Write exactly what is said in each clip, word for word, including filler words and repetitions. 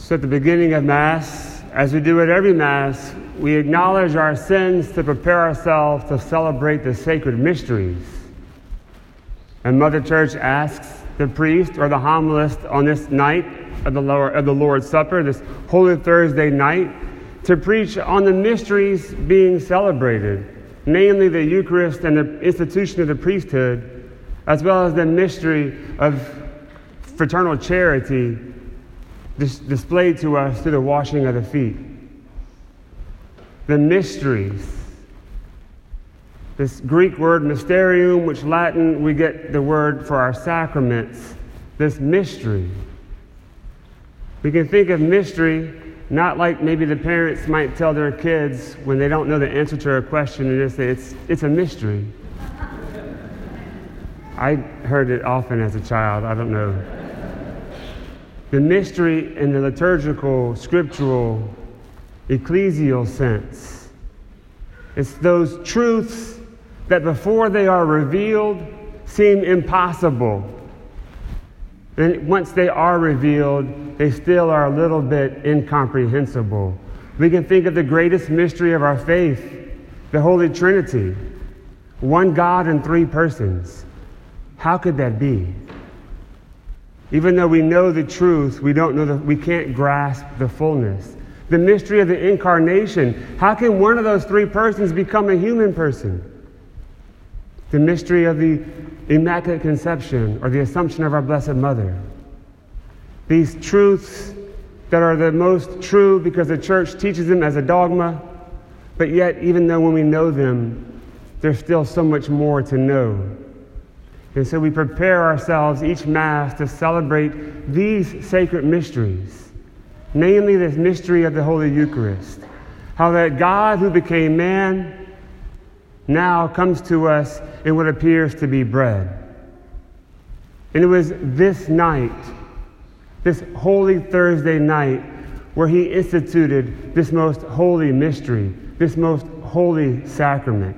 So at the beginning of Mass, as we do at every Mass, we acknowledge our sins to prepare ourselves to celebrate the sacred mysteries. And Mother Church asks the priest or the homilist on this night of the, Lord, of the Lord's Supper, this Holy Thursday night, to preach on the mysteries being celebrated, namely the Eucharist and the institution of the priesthood, as well as the mystery of fraternal charity dis- displayed to us through the washing of the feet. The mysteries. This Greek word mysterium, which Latin we get the word for our sacraments, this mystery. We can think of mystery not like maybe the parents might tell their kids when they don't know the answer to a question and just say, it's, it's a mystery. I heard it often as a child, I don't know. The mystery in the liturgical, scriptural, ecclesial sense. It's those truths that before they are revealed seem impossible. And once they are revealed, they still are a little bit incomprehensible. We can think of the greatest mystery of our faith, the Holy Trinity. One God in three persons. How could that be? Even though we know the truth, we don't know the, we can't grasp the fullness. The mystery of the incarnation. How can one of those three persons become a human person? The mystery of the Immaculate Conception or the Assumption of our Blessed Mother. These truths that are the most true because the Church teaches them as a dogma, but yet even though when we know them, there's still so much more to know. And so we prepare ourselves each Mass to celebrate these sacred mysteries, namely this mystery of the Holy Eucharist. How that God who became man now comes to us in what appears to be bread. And it was this night, this Holy Thursday night, where he instituted this most holy mystery, this most holy sacrament.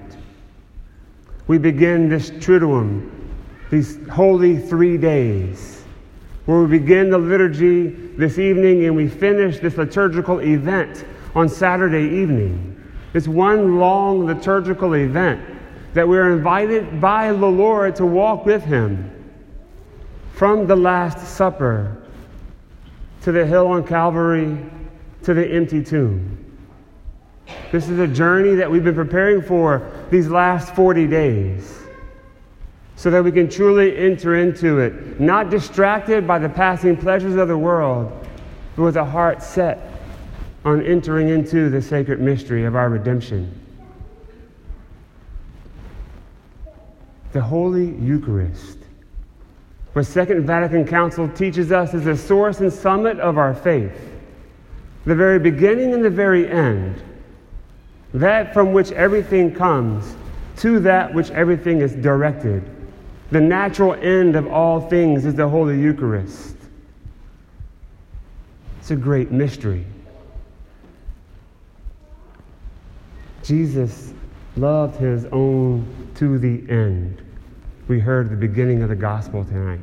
We begin this Triduum, these holy three days, where we begin the liturgy this evening and we finish this liturgical event on Saturday evening. It's one long liturgical event that we're invited by the Lord to walk with him from the Last Supper to the hill on Calvary to the empty tomb. This is a journey that we've been preparing for these last forty days so that we can truly enter into it, not distracted by the passing pleasures of the world, but with a heart set on entering into the sacred mystery of our redemption. The Holy Eucharist, what Second Vatican Council teaches us is the source and summit of our faith, the very beginning and the very end, that from which everything comes, to that which everything is directed. The natural end of all things is the Holy Eucharist. It's a great mystery. Jesus loved his own to the end. We heard at the beginning of the gospel tonight.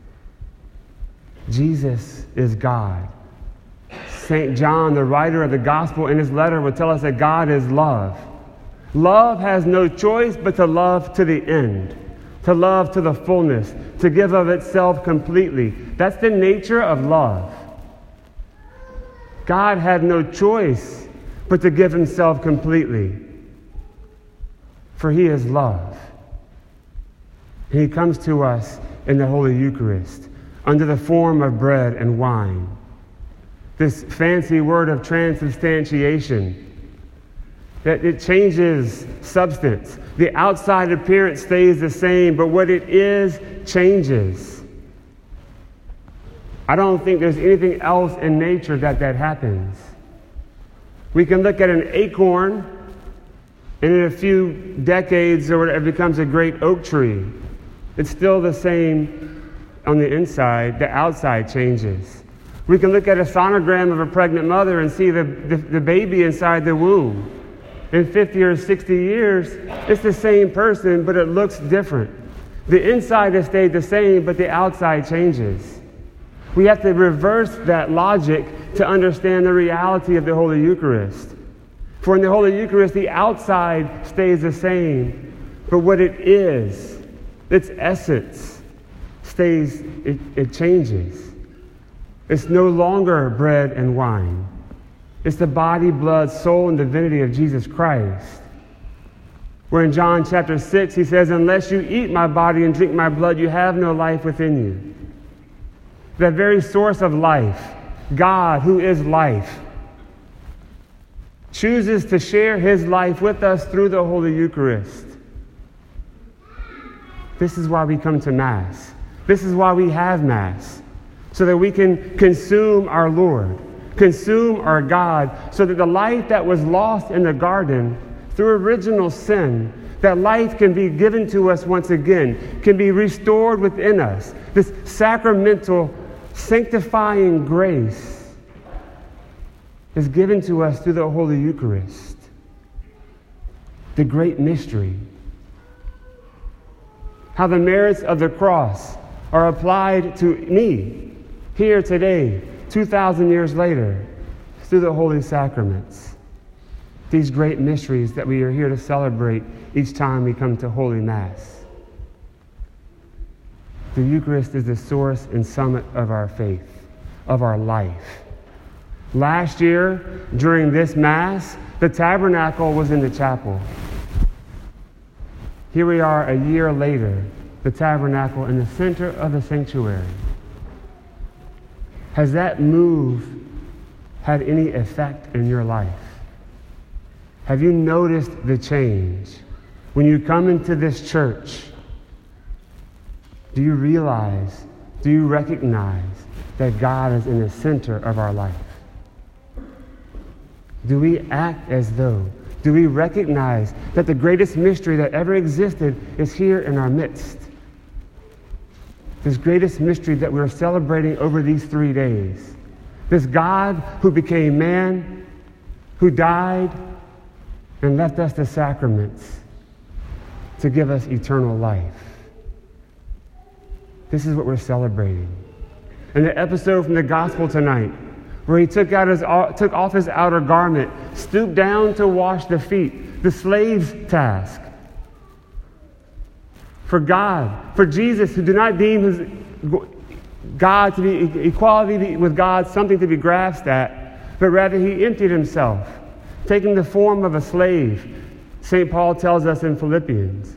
Jesus is God. Saint John, the writer of the gospel, in his letter would tell us that God is love. Love has no choice but to love to the end, to love to the fullness, to give of itself completely. That's the nature of love. God had no choice but to give himself completely, for he is love. And he comes to us in the Holy Eucharist under the form of bread and wine. This fancy word of transubstantiation, that it changes substance. The outside appearance stays the same, but what it is changes. I don't think there's anything else in nature that that happens. We can look at an acorn, and in a few decades or whatever, it becomes a great oak tree. It's still the same on the inside. The outside changes. We can look at a sonogram of a pregnant mother and see the, the, the baby inside the womb. In fifty or sixty years, it's the same person, but it looks different. The inside has stayed the same, but the outside changes. We have to reverse that logic to understand the reality of the Holy Eucharist. For in the Holy Eucharist, the outside stays the same, but what it is, its essence, stays, it, it changes. It's no longer bread and wine. It's the body, blood, soul, and divinity of Jesus Christ. Where in John chapter six, he says, unless you eat my body and drink my blood, you have no life within you. The very source of life, God, who is life, chooses to share his life with us through the Holy Eucharist. This is why we come to Mass. This is why we have Mass, so that we can consume our Lord, consume our God, so that the life that was lost in the garden through original sin, that life can be given to us once again, can be restored within us. This sacramental, sanctifying grace is given to us through the Holy Eucharist. The great mystery. How the merits of the cross are applied to me here today, two thousand years later, through the holy sacraments. These great mysteries that we are here to celebrate each time we come to Holy Mass. The Eucharist is the source and summit of our faith, of our life. Last year, during this Mass, the tabernacle was in the chapel. Here we are a year later, the tabernacle in the center of the sanctuary. Has that move had any effect in your life? Have you noticed the change? When you come into this church, do you realize, do you recognize that God is in the center of our life? Do we act as though, do we recognize that the greatest mystery that ever existed is here in our midst? This greatest mystery that we're celebrating over these three days. This God who became man, who died and left us the sacraments to give us eternal life. This is what we're celebrating. In the episode from the Gospel tonight, where he took, out his, took off his outer garment, stooped down to wash the feet, the slave's task. For God, for Jesus, who did not deem his God to be equality with God something to be grasped at, but rather he emptied himself, taking the form of a slave, Saint Paul tells us in Philippians.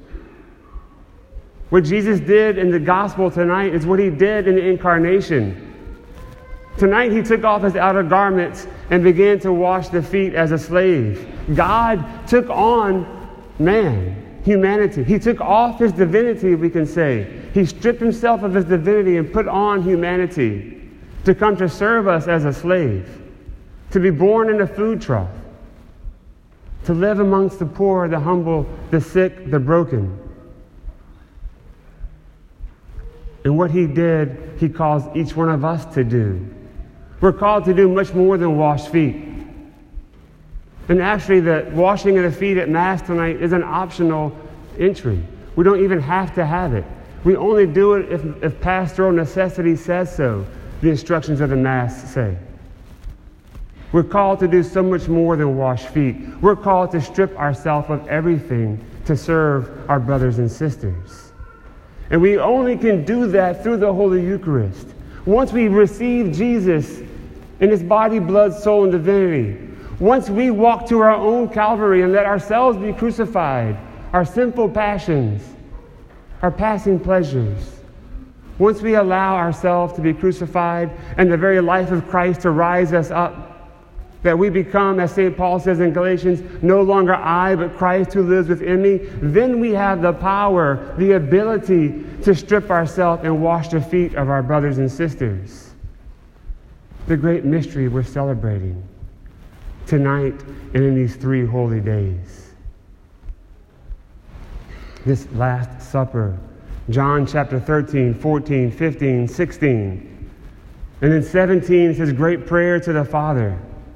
What Jesus did in the gospel tonight is what he did in the incarnation. Tonight he took off his outer garments and began to wash the feet as a slave. God took on man, humanity. He took off his divinity, we can say. He stripped himself of his divinity and put on humanity to come to serve us as a slave, to be born in a food trough, to live amongst the poor, the humble, the sick, the broken. And what he did, he calls each one of us to do. We're called to do much more than wash feet. And actually, the washing of the feet at Mass tonight is an optional entry. We don't even have to have it. We only do it if, if pastoral necessity says so, the instructions of the Mass say. We're called to do so much more than wash feet. We're called to strip ourselves of everything to serve our brothers and sisters. And we only can do that through the Holy Eucharist. Once we receive Jesus in his body, blood, soul, and divinity, once we walk to our own Calvary and let ourselves be crucified, our sinful passions, our passing pleasures, once we allow ourselves to be crucified and the very life of Christ to rise us up, that we become, as Saint Paul says in Galatians, no longer I, but Christ who lives within me, then we have the power, the ability to strip ourselves and wash the feet of our brothers and sisters. The great mystery we're celebrating tonight and in these three holy days. This Last Supper, John chapter thirteen, fourteen, fifteen, sixteen. And then seventeen is his great prayer to the Father.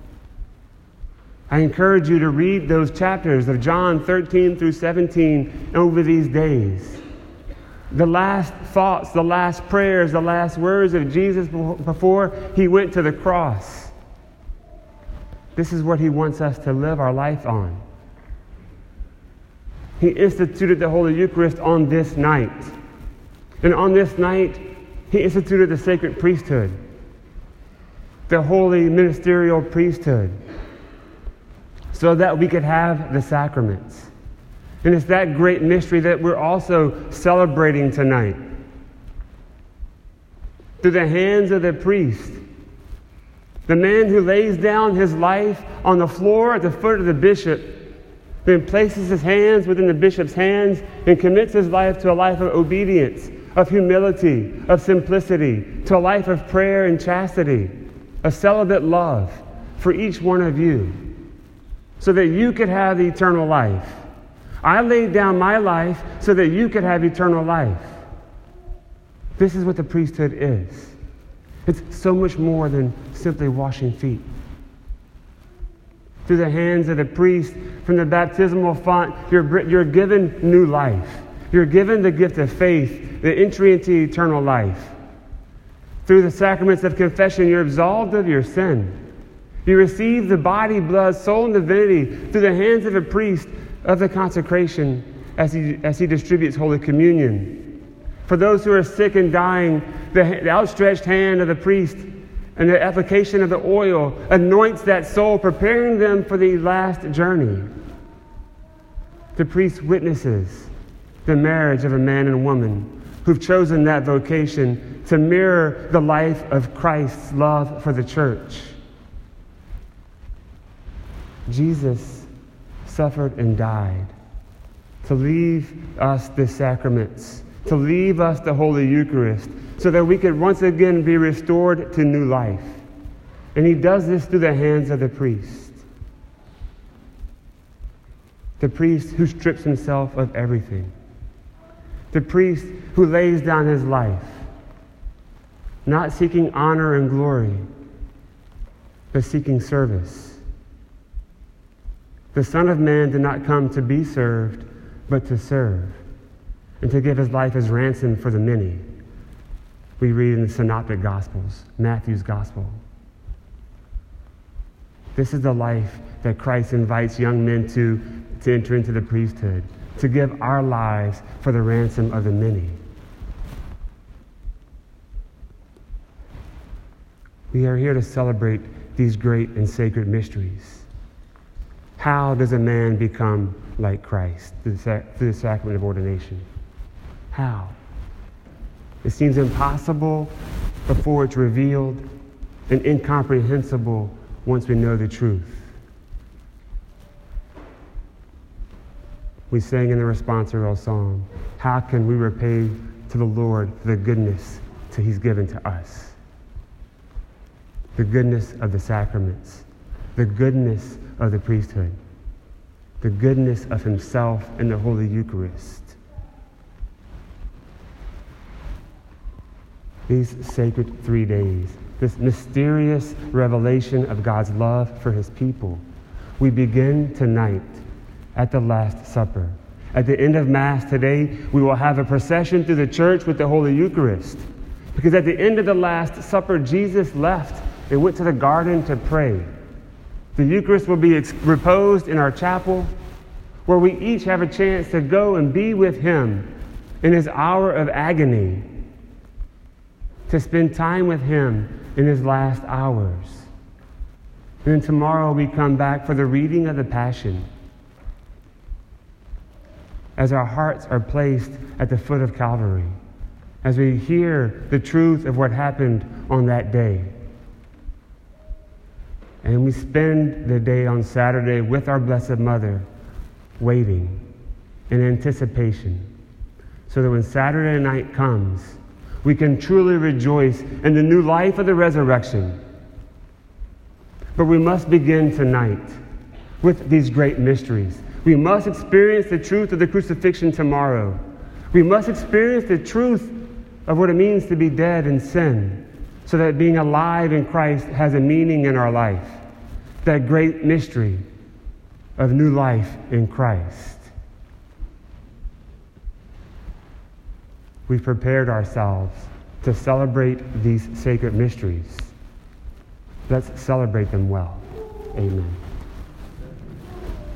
I encourage you to read those chapters of John thirteen through seventeen over these days. The last thoughts, the last prayers, the last words of Jesus before he went to the cross. This is what he wants us to live our life on. He instituted the Holy Eucharist on this night. And on this night, he instituted the sacred priesthood, the holy ministerial priesthood, so that we could have the sacraments. And it's that great mystery that we're also celebrating tonight. Through the hands of the priest, the man who lays down his life on the floor at the foot of the bishop, then places his hands within the bishop's hands and commits his life to a life of obedience, of humility, of simplicity, to a life of prayer and chastity, a celibate love for each one of you, so that you could have the eternal life. I laid down my life so that you could have eternal life. This is what the priesthood is. It's so much more than simply washing feet. Through the hands of the priest, from the baptismal font, you're, you're given new life. You're given the gift of faith, the entry into eternal life. Through the sacraments of confession, you're absolved of your sin. You receive the body, blood, soul, and divinity through the hands of a priest of the consecration as he, as he distributes Holy Communion. For those who are sick and dying, the, the outstretched hand of the priest and the application of the oil anoints that soul, preparing them for the last journey. The priest witnesses the marriage of a man and a woman who've chosen that vocation to mirror the life of Christ's love for the church. Jesus suffered and died to leave us the sacraments, to leave us the Holy Eucharist, so that we could once again be restored to new life. And he does this through the hands of the priest. The priest who strips himself of everything. The priest who lays down his life, not seeking honor and glory, but seeking service. The Son of Man did not come to be served, but to serve, and to give his life as ransom for the many. We read in the Synoptic Gospels, Matthew's Gospel. This is the life that Christ invites young men to, to enter into the priesthood, to give our lives for the ransom of the many. We are here to celebrate these great and sacred mysteries. How does a man become like Christ through the, sac- through the sacrament of ordination? How? It seems impossible before it's revealed and incomprehensible once we know the truth. We sang in the responsorial psalm, how can we repay to the Lord the goodness that he's given to us? The goodness of the sacraments, the goodness of the priesthood, the goodness of himself in the Holy Eucharist. These sacred three days, this mysterious revelation of God's love for his people, we begin tonight at the Last Supper. At the end of Mass today, we will have a procession through the church with the Holy Eucharist. Because at the end of the Last Supper, Jesus left and went to the garden to pray. The Eucharist will be ex- reposed in our chapel, where we each have a chance to go and be with him in his hour of agony, to spend time with him in his last hours. And then tomorrow we come back for the reading of the Passion, as our hearts are placed at the foot of Calvary, as we hear the truth of what happened on that day. And we spend the day on Saturday with our Blessed Mother, waiting in anticipation, so that when Saturday night comes, we can truly rejoice in the new life of the resurrection. But we must begin tonight with these great mysteries. We must experience the truth of the crucifixion tomorrow. We must experience the truth of what it means to be dead in sin, so that being alive in Christ has a meaning in our life. That great mystery of new life in Christ. we've prepared ourselves to celebrate these sacred mysteries. Let's celebrate them well. Amen.